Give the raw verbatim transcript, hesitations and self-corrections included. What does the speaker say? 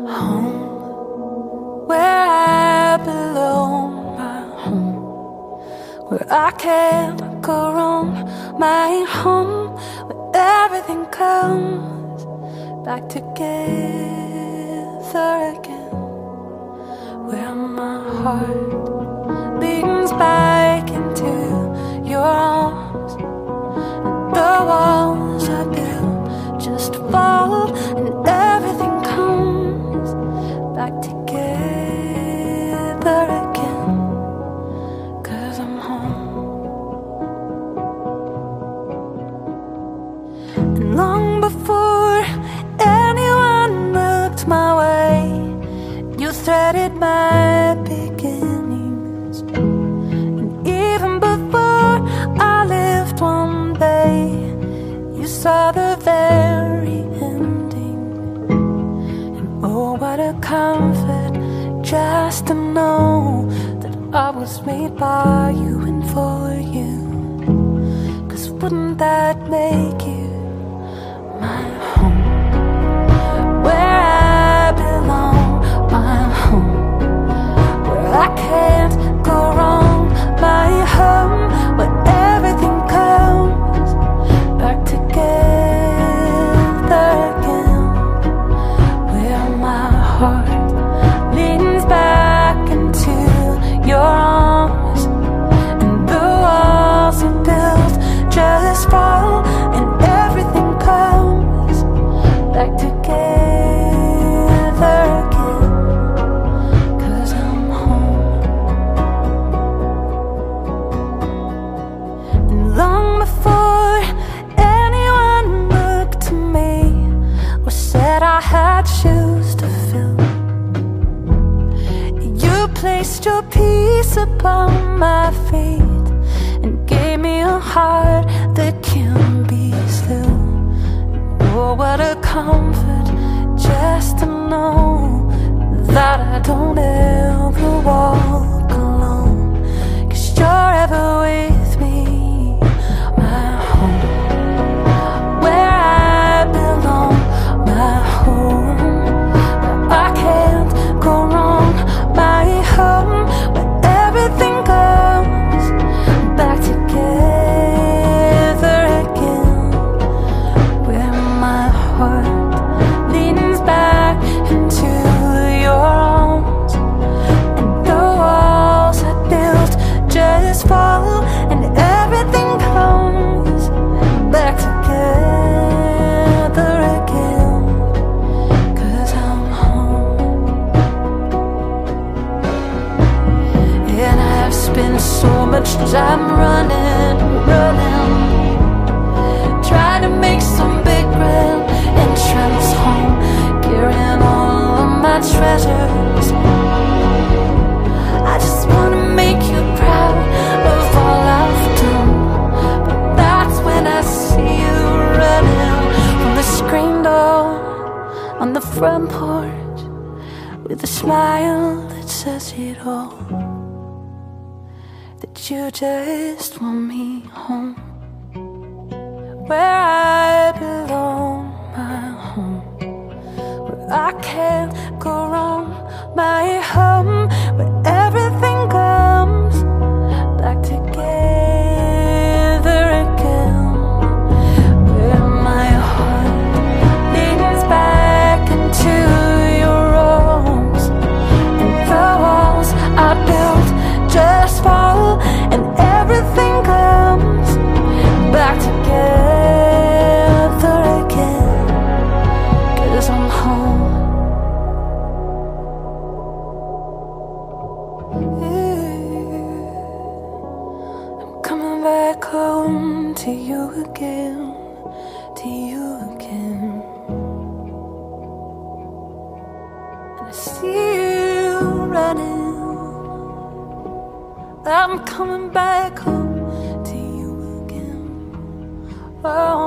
home where I belong, my home where I can't go wrong, my home where everything comes back together again, where my heart leans back into your arms, and the walls I built just fall, and everything comes back together again, 'cause I'm home. And long before anyone looked my way, you threaded my beginnings, and even before I lived one day, you saw the very ending. And oh, what a comfort just to know that I was made by you and for you, 'cause wouldn't that make you my home, where I belong, my home where I can't go wrong, my home where everything comes back together again, where my heart leans back into your arms, and the walls are built just fall, and everything comes back together again, 'cause I'm home. And long before anyone looked to me or said I had shoes to fill, you placed your peace upon my feet and gave me a heart that can be still. Oh, what a comfort just to know that I don't ever walk alone, 'cause you're ever with me, my home where I belong, my home where I can't go wrong, my home where everything comes back together again, where my heart leans back into your arms, and the walls I built just fall, and everything comes back together again, 'cause I'm home. And I've spent so much time running, running, trying to make some big grand entrance home, carrying all of my treasures. I just wanna make you proud of all I've done, but that's when I see you running from the screen door on the front porch with a smile that says it all, that you just want me home, where I belong, my home where I can't go wrong, my home where everything comes back together again, where my heart leans back into your arms, and the walls I built just fall, and everything comes back together again, 'cause I'm home. I'm coming back home to you again, to you again, and I see you running. I'm coming back home to you again. Oh.